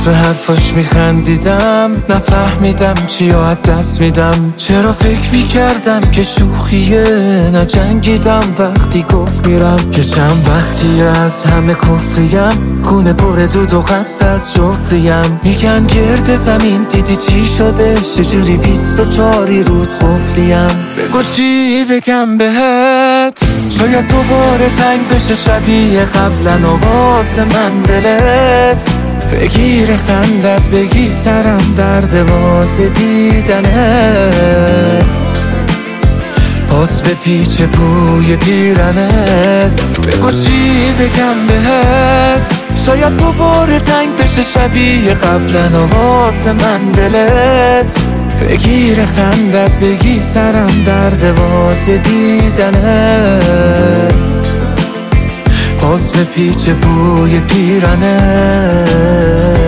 به حرفاش میخندیدم، نفهمیدم چی از دست میدم. چرا فکر میکردم که شوخیه، نجنگیدم وقتی گفت میرم. که چند وقتی از همه کفریم، خونه پر دود و خسته از جفریم. میگن گرد زمین دیدی چی شده، چجوری 24 رود قفلیم. بگو چی بگم بهت، شاید دوباره تنگ بشه شبیه قبلا و واسه من دلت. بگیر خندت بگی سرم درد واسه دیدنت. باز به پیچ پوی پیرنت. بگو چی بگم بهت، شاید دوباره تنگ بشه شبیه قبلا و واسه من دلت. بگیر خندت بگی سرم درد واسه دیدنت. باز به پیچ پوی پیرنت.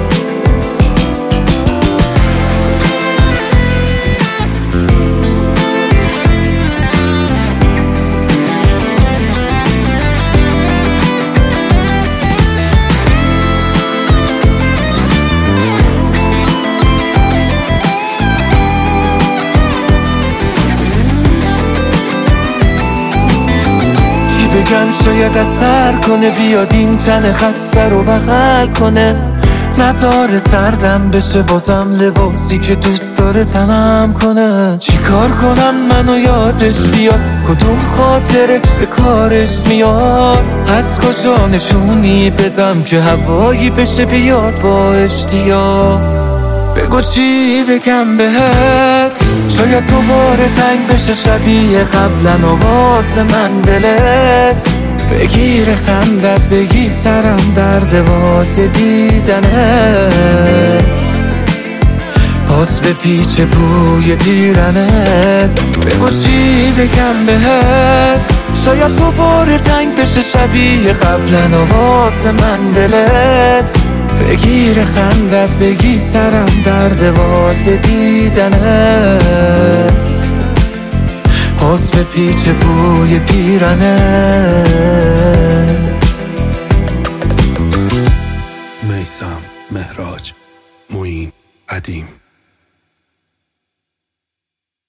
بگم شاید اثر کنه، بیاد این تن خسته رو بغل کنه. نظاره سردم بشه بازم لباسی که دوست داره تنم کنه. چی کار کنم منو یادش بیاد، کدوم خاطره به کارش میاد. از کجا نشونی بدم که هوایی بشه بیاد با اشتیاق. بگو چی بگم بهت، شاید دوباره تنگ بشه شبیه قبلا و واسه من دلت. بگیر خندت بگی سرم درد واسه دیدنت. باز به پیچ پوی پیرنت. بگو چی بگم بهت، شاید دوباره تنگ بشه شبیه قبلا و واسه من دلت. بگیر خندت بگی سرم درد واسه دیدنت. باز به پیچ پوی پیرنت. میثم، مهراج، معین، ادیم.